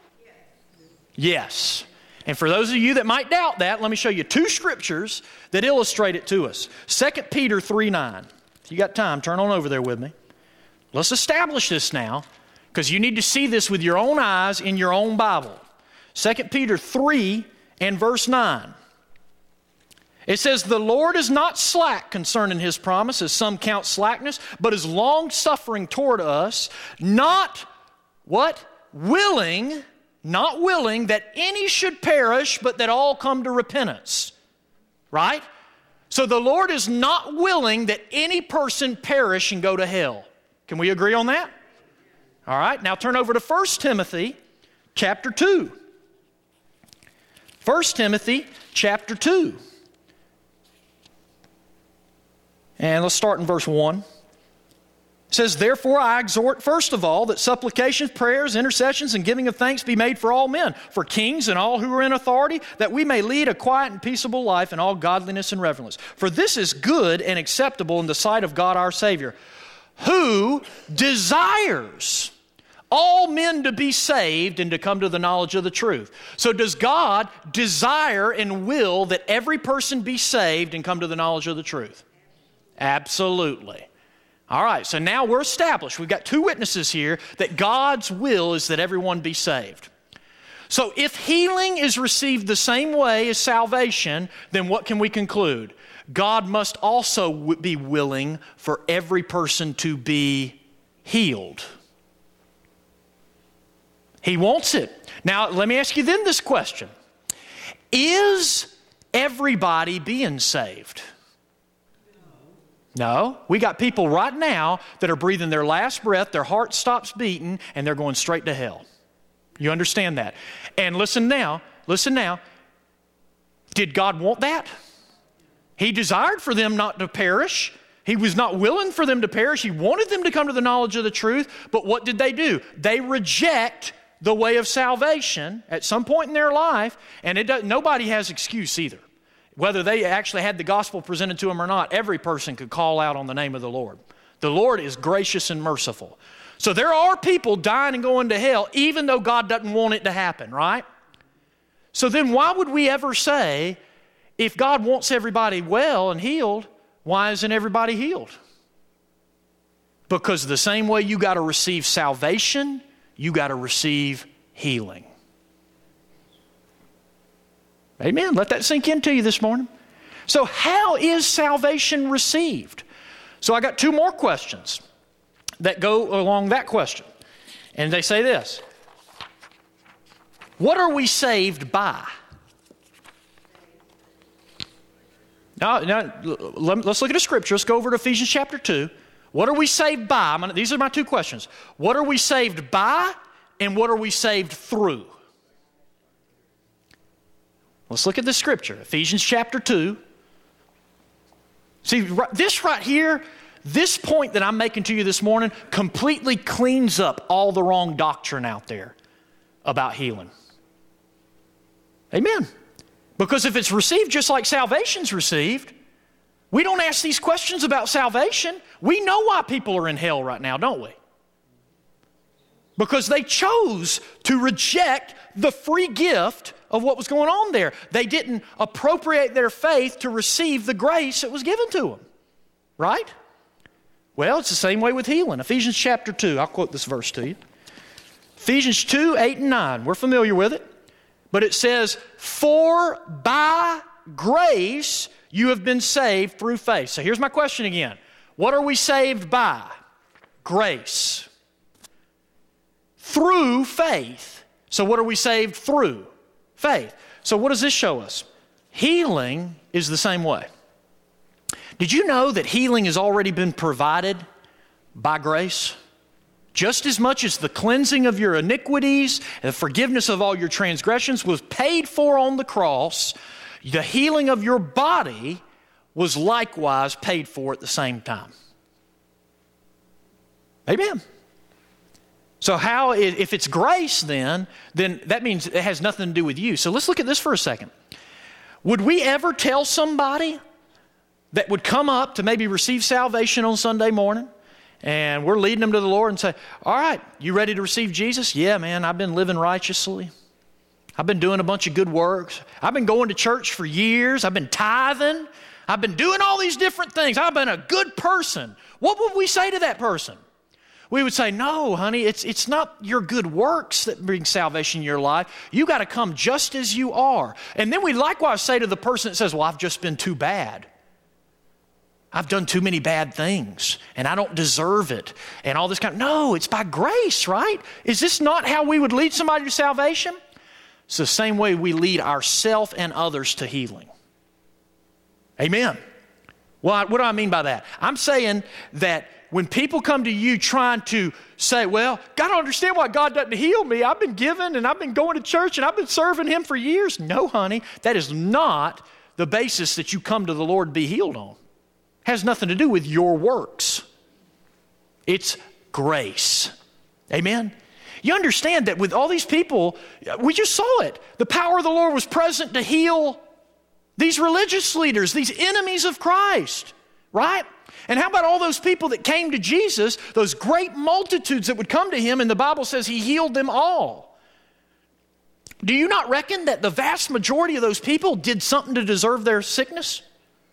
Yes. And for those of you that might doubt that, let me show you two scriptures that illustrate it to us. Second Peter three nine. If you got time, turn on over there with me. Let's establish this now, because you need to see this with your own eyes in your own Bible. Second Peter three and verse nine. It says, the Lord is not slack concerning his promise, as some count slackness, but is long-suffering toward us, not what? Willing, not willing that any should perish, but that all come to repentance. right? So the Lord is not willing that any person perish and go to hell. Can we agree on that? All right, now turn over to First Timothy chapter two. First Timothy chapter two. And let's start in verse one. It says, therefore I exhort first of all that supplications, prayers, intercessions, and giving of thanks be made for all men, for kings and all who are in authority, that we may lead a quiet and peaceable life in all godliness and reverence. For this is good and acceptable in the sight of God our Savior, who desires all men to be saved and to come to the knowledge of the truth. So does God desire and will that every person be saved and come to the knowledge of the truth? Absolutely. All right, so now we're established. We've got two witnesses here that God's will is that everyone be saved. So if healing is received the same way as salvation, then what can we conclude? God must also be willing for every person to be healed. He wants it. Now, let me ask you then this question. Is everybody being saved? No. We got people right now that are breathing their last breath, their heart stops beating, and they're going straight to hell. You understand that? And listen now, listen now. Did God want that? He desired for them not to perish. He was not willing for them to perish. He wanted them to come to the knowledge of the truth. But what did they do? They reject the way of salvation at some point in their life, and it does, nobody has excuse either. Whether they actually had the gospel presented to them or not, every person could call out on the name of the Lord. The Lord is gracious and merciful. So there are people dying and going to hell even though God doesn't want it to happen, right? So then why would we ever say, if God wants everybody well and healed, why isn't everybody healed? Because the same way you got to receive salvation, you got to receive healing. Amen. Let that sink into you this morning. So how is salvation received? So I got two more questions that go along that question. And they say this. What are we saved by? Now, now let's look at the scripture. Let's go over to Ephesians chapter two. What are we saved by? Gonna, these are my two questions. What are we saved by, and what are we saved through? Let's look at the scripture. Ephesians chapter two. See, this right here, this point that I'm making to you this morning completely cleans up all the wrong doctrine out there about healing. Amen. Because if it's received just like salvation's received, we don't ask these questions about salvation. We know why people are in hell right now, don't we? Because they chose to reject the free gift of what was going on there. They didn't appropriate their faith to receive the grace that was given to them. Right? Well, it's the same way with healing. Ephesians chapter two, I'll quote this verse to you. Ephesians two, eight and nine, we're familiar with it. But it says, for by grace you have been saved through faith. So here's my question again. What are we saved by? Grace. Through faith. So what are we saved through? Faith. So what does this show us? Healing is the same way. Did you know that healing has already been provided by grace? Just as much as the cleansing of your iniquities and the forgiveness of all your transgressions was paid for on the cross, the healing of your body was likewise paid for at the same time. Amen. So how, if it's grace then, then that means it has nothing to do with you. So let's look at this for a second. Would we ever tell somebody that would come up to maybe receive salvation on Sunday morning, and we're leading them to the Lord and say, all right, you ready to receive Jesus? Yeah, man, I've been living righteously. I've been doing a bunch of good works. I've been going to church for years. I've been tithing. I've been doing all these different things. I've been a good person. What would we say to that person? We would say, no, honey, it's, it's not your good works that bring salvation in your life. You got to come just as you are. And then we likewise say to the person that says, well, I've just been too bad. I've done too many bad things, and I don't deserve it, and all this kind of, no, it's by grace, right? Is this not how we would lead somebody to salvation? It's the same way we lead ourselves and others to healing. Amen. Well, I- what do I mean by that? I'm saying that when people come to you trying to say, well, God, I don't understand why God doesn't heal me. I've been giving and I've been going to church and I've been serving him for years. No, honey, that is not the basis that you come to the Lord to be healed on. It has nothing to do with your works. It's grace. Amen? You understand that with all these people, we just saw it. The power of the Lord was present to heal these religious leaders, these enemies of Christ, right? And how about all those people that came to Jesus, those great multitudes that would come to him, and the Bible says he healed them all. Do you not reckon that the vast majority of those people did something to deserve their sickness?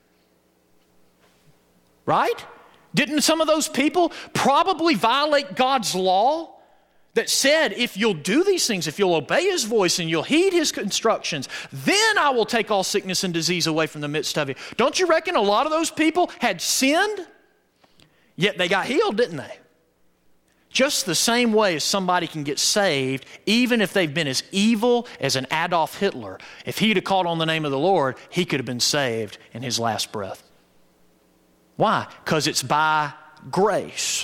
Right? Didn't some of those people probably violate God's law that said, if you'll do these things, if you'll obey his voice and you'll heed his instructions, then I will take all sickness and disease away from the midst of you. Don't you reckon a lot of those people had sinned, yet they got healed, didn't they? Just the same way as somebody can get saved, even if they've been as evil as an Adolf Hitler. If he'd have called on the name of the Lord, he could have been saved in his last breath. Why? Because it's by grace.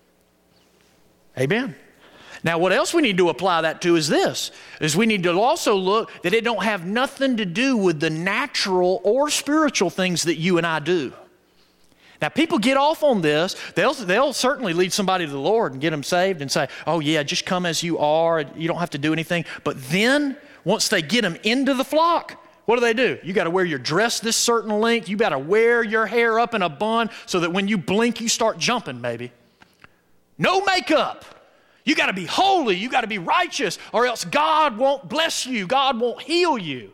Amen. Now, what else we need to apply that to is this, is we need to also look that it don't have nothing to do with the natural or spiritual things that you and I do. Now, people get off on this. They'll, they'll certainly lead somebody to the Lord and get them saved and say, oh, yeah, just come as you are. You don't have to do anything. But then, once they get them into the flock, what do they do? You got to wear your dress this certain length. You got to wear your hair up in a bun so that when you blink, you start jumping, baby. No makeup. You got to be holy. You got to be righteous, or else God won't bless you. God won't heal you.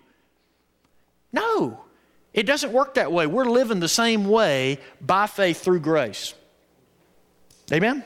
No, it doesn't work that way. We're living the same way by faith through grace. Amen?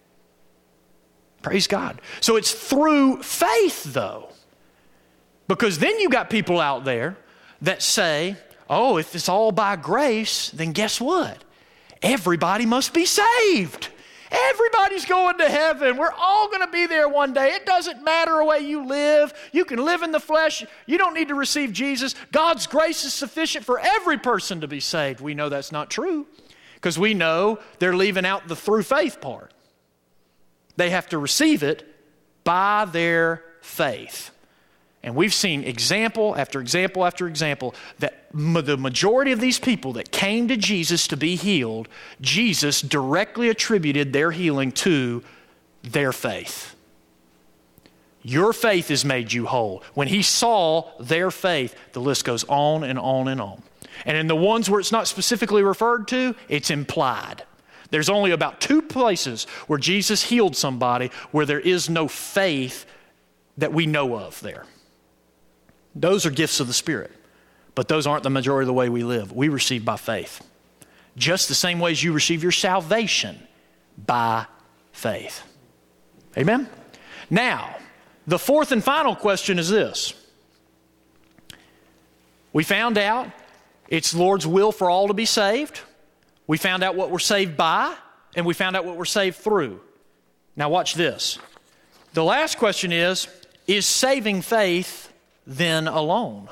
Praise God. So it's through faith, though. Because then you got people out there that say, oh, if it's all by grace, then guess what? Everybody must be saved. Everybody's going to heaven. We're all going to be there one day. It doesn't matter the way you live. You can live in the flesh. You don't need to receive Jesus. God's grace is sufficient for every person to be saved. We know that's not true because we know they're leaving out the through faith part. They have to receive it by their faith. And we've seen example after example after example that ma- the majority of these people that came to Jesus to be healed, Jesus directly attributed their healing to their faith. Your faith has made you whole. When he saw their faith, the list goes on and on and on. And in the ones where it's not specifically referred to, it's implied. There's only about two places where Jesus healed somebody where there is no faith that we know of there. Those are gifts of the Spirit, but those aren't the majority of the way we live. We receive by faith. Just the same way as you receive your salvation by faith. Amen? Now, the fourth and final question is this. We found out it's the Lord's will for all to be saved. We found out what we're saved by, and we found out what we're saved through. Now watch this. The last question is, is saving faith then alone?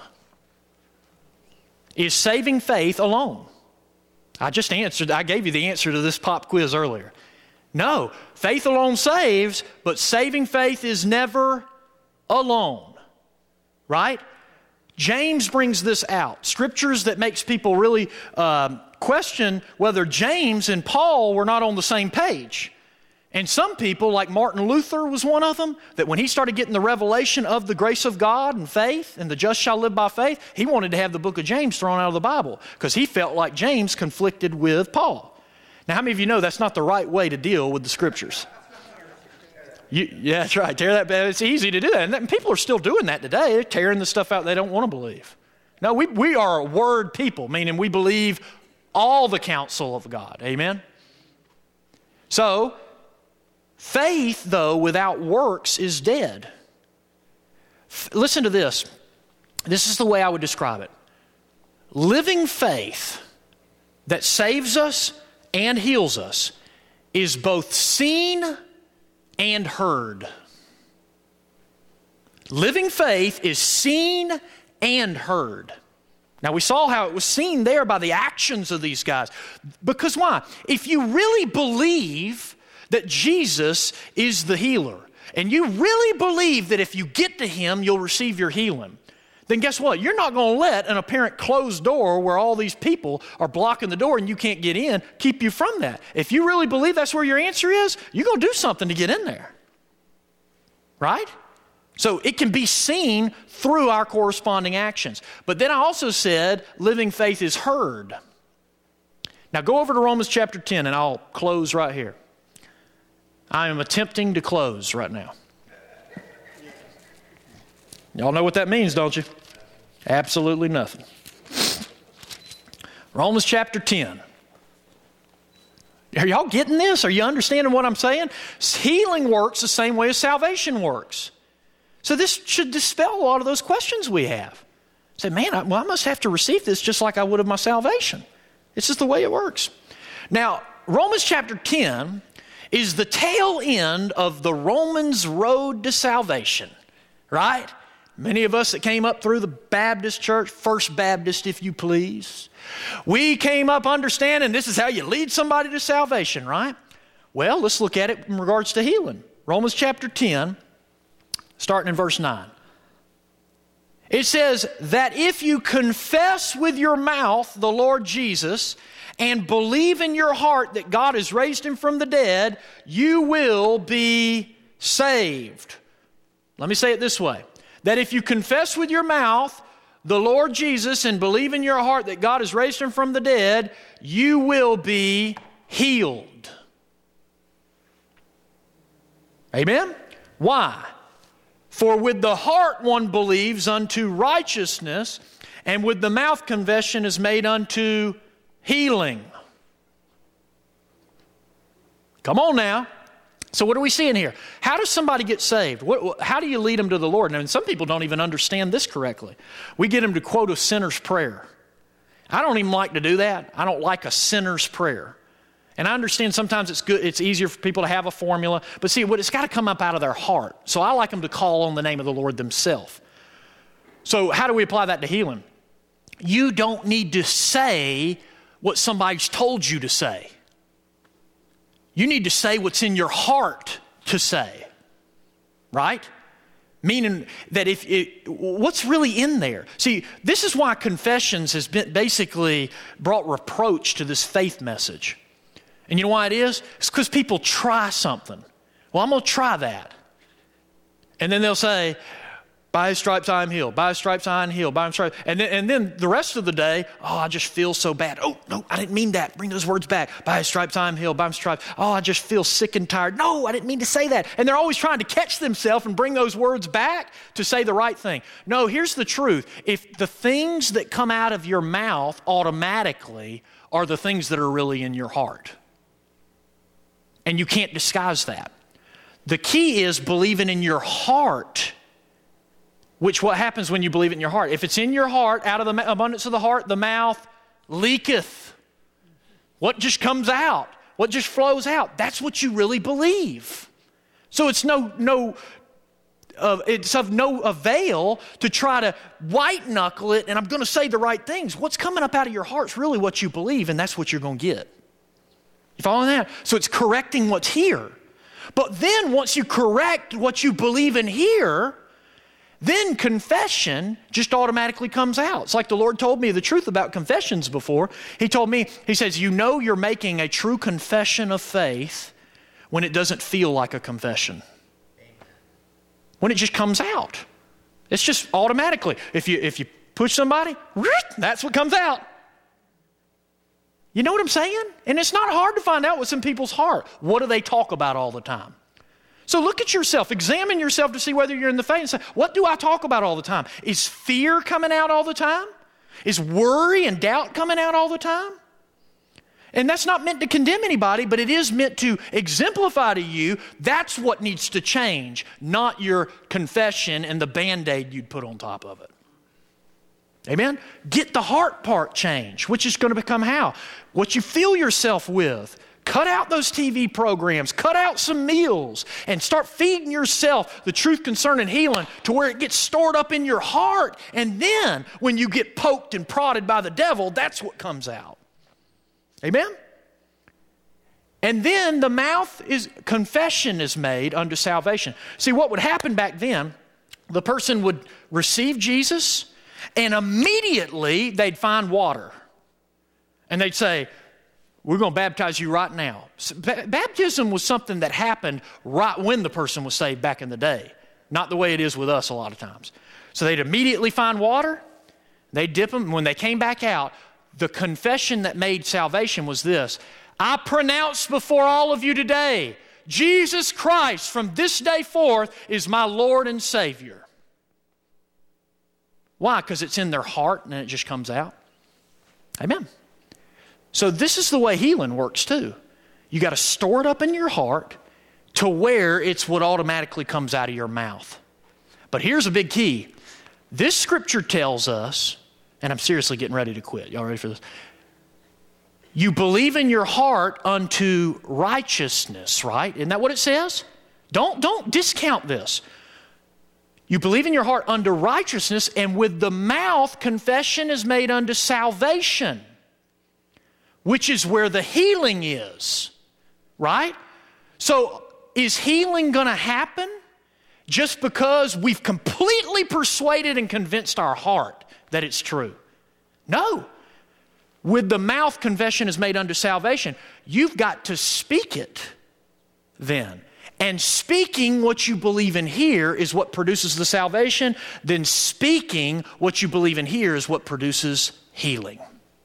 Is saving faith alone? I just answered, I gave you the answer to this pop quiz earlier. No, faith alone saves, but saving faith is never alone, right? James brings this out. Scriptures that makes people really um, question whether James and Paul were not on the same page. And some people, like Martin Luther was one of them, that when he started getting the revelation of the grace of God and faith, and the just shall live by faith, he wanted to have the book of James thrown out of the Bible because he felt like James conflicted with Paul. Now, how many of you know that's not the right way to deal with the Scriptures? You, yeah, that's right. Tear that bad. It's easy to do that. And that, people are still doing that today. They're tearing the stuff out they don't want to believe. No, we, we are a word people, meaning we believe all the counsel of God. Amen? So, faith, though, without works is dead. F- listen to this. This is the way I would describe it. Living faith that saves us and heals us is both seen and heard. Living faith is seen and heard. Now, we saw how it was seen there by the actions of these guys. Because why? If you really believe that Jesus is the healer, and you really believe that if you get to him, you'll receive your healing, then guess what? You're not going to let an apparent closed door where all these people are blocking the door and you can't get in keep you from that. If you really believe that's where your answer is, you're going to do something to get in there. Right? So it can be seen through our corresponding actions. But then I also said living faith is heard. Now go over to Romans chapter ten and I'll close right here. I am attempting to close right now. Y'all know what that means, don't you? Absolutely nothing. Romans chapter ten. Are y'all getting this? Are you understanding what I'm saying? Healing works the same way as salvation works. So this should dispel a lot of those questions we have. Say, man, I, well, I must have to receive this just like I would of my salvation. It's just the way it works. Now, Romans chapter ten is the tail end of the Romans road to salvation, right? Many of us that came up through the Baptist church, First Baptist if you please, we came up understanding this is how you lead somebody to salvation, right? Well, let's look at it in regards to healing. Romans chapter ten, starting in verse nine. It says that if you confess with your mouth the Lord Jesus and believe in your heart that God has raised him from the dead, you will be saved. Let me say it this way. That if you confess with your mouth the Lord Jesus and believe in your heart that God has raised him from the dead, you will be healed. Amen? Why? For with the heart one believes unto righteousness, and with the mouth confession is made unto healing. Come on now. So what are we seeing here? How does somebody get saved? What, how do you lead them to the Lord? And some people don't even understand this correctly. We get them to quote a sinner's prayer. I don't even like to do that. I don't like a sinner's prayer. And I understand sometimes it's good, it's easier for people to have a formula. But see, what it's got to come up out of their heart. So I like them to call on the name of the Lord themselves. So how do we apply that to healing? You don't need to say what somebody's told you to say. You need to say what's in your heart to say, right? Meaning that if it, what's really in there? See, this is why confessions has been basically brought reproach to this faith message. And you know why it is? It's because people try something. Well, I'm going to try that. And then they'll say, by his stripes I am healed. By his stripes I am healed. By his stripes. And then, and then the rest of the day, oh, I just feel so bad. Oh, no, I didn't mean that. Bring those words back. By his stripes I am healed. By his stripes. Oh, I just feel sick and tired. No, I didn't mean to say that. And they're always trying to catch themselves and bring those words back to say the right thing. No, here's the truth. If the things that come out of your mouth automatically are the things that are really in your heart, and you can't disguise that. The key is believing in your heart. Which what happens when you believe it in your heart? If it's in your heart, out of the abundance of the heart, the mouth leaketh. What just comes out? What just flows out? That's what you really believe. So it's no no uh, it's of no avail to try to white knuckle it and I'm going to say the right things. What's coming up out of your heart is really what you believe, and that's what you're going to get. You following that? So it's correcting what's here. But then once you correct what you believe in here, then confession just automatically comes out. It's like the Lord told me the truth about confessions before. He told me, he says, you know you're making a true confession of faith when it doesn't feel like a confession. When it just comes out. It's just automatically. If you, if you push somebody, that's what comes out. You know what I'm saying? And it's not hard to find out what's in people's heart. What do they talk about all the time? So look at yourself, examine yourself to see whether you're in the faith and say, what do I talk about all the time? Is fear coming out all the time? Is worry and doubt coming out all the time? And that's not meant to condemn anybody, but it is meant to exemplify to you that's what needs to change, not your confession and the Band-Aid you'd put on top of it. Amen? Get the heart part changed, which is going to become how? What you fill yourself with. Cut out those T V programs, cut out some meals, and start feeding yourself the truth concerning healing to where it gets stored up in your heart. And then when you get poked and prodded by the devil, that's what comes out. Amen? And then the mouth is, confession is made unto salvation. See, what would happen back then, the person would receive Jesus, and immediately they'd find water. And they'd say, we're going to baptize you right now. So, b- baptism was something that happened right when the person was saved back in the day. Not the way it is with us a lot of times. So they'd immediately find water. They'd dip them. When they came back out, the confession that made salvation was this: I pronounce before all of you today, Jesus Christ from this day forth is my Lord and Savior. Why? Because it's in their heart and then it just comes out. Amen. So this is the way healing works too. You got to store it up in your heart to where it's what automatically comes out of your mouth. But here's a big key. This scripture tells us, and I'm seriously getting ready to quit. Y'all ready for this? You believe in your heart unto righteousness, right? Isn't that what it says? Don't, don't discount this. You believe in your heart unto righteousness, and with the mouth confession is made unto salvation, which is where the healing is, right? So is healing going to happen just because we've completely persuaded and convinced our heart that it's true? No. With the mouth confession is made unto salvation. You've got to speak it then. And speaking what you believe in here is what produces the salvation. Then speaking what you believe in here is what produces healing.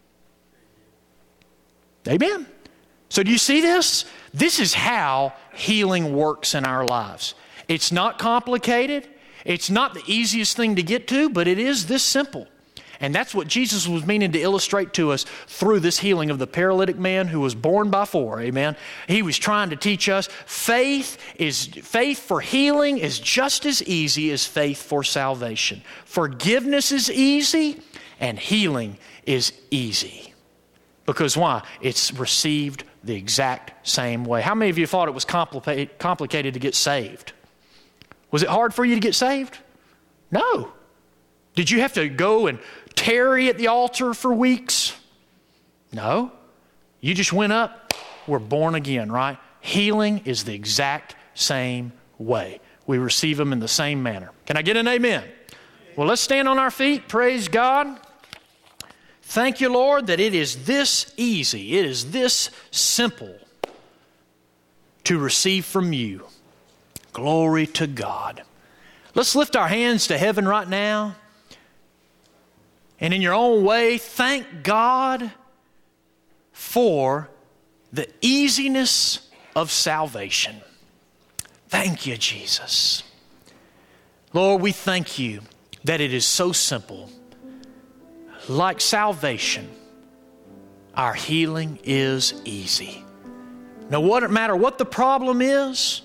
Amen. So do you see this? This is how healing works in our lives. It's not complicated. It's not the easiest thing to get to, but it is this simple. And that's what Jesus was meaning to illustrate to us through this healing of the paralytic man who was born by four. Amen. He was trying to teach us faith is faith for healing is just as easy as faith for salvation. Forgiveness is easy and healing is easy. Because why? It's received the exact same way. How many of you thought it was compli- complicated to get saved? Was it hard for you to get saved? No. Did you have to go and tarry at the altar for weeks? No. You just went up, were born again, right? Healing is the exact same way. We receive them in the same manner. Can I get an amen? Well, let's stand on our feet. Praise God. Thank you, Lord, that it is this easy, it is this simple to receive from you. Glory to God. Let's lift our hands to heaven right now. And in your own way, thank God for the easiness of salvation. Thank you, Jesus. Lord, we thank you that it is so simple. Like salvation, our healing is easy. No matter what the problem is,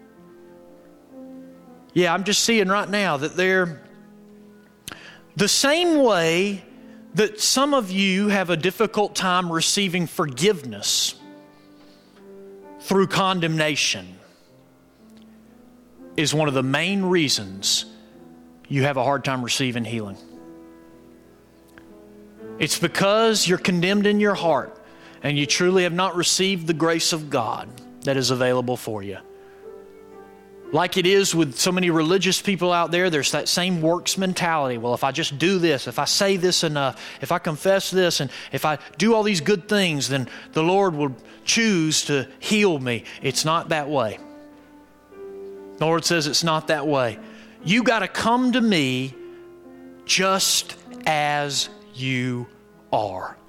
yeah, I'm just seeing right now that they're the same way that some of you have a difficult time receiving forgiveness through condemnation is one of the main reasons you have a hard time receiving healing. It's because you're condemned in your heart and you truly have not received the grace of God that is available for you. Like it is with so many religious people out there, there's that same works mentality. Well, if I just do this, if I say this enough, if I confess this, and if I do all these good things, then the Lord will choose to heal me. It's not that way. The Lord says it's not that way. You got to come to me just as you are.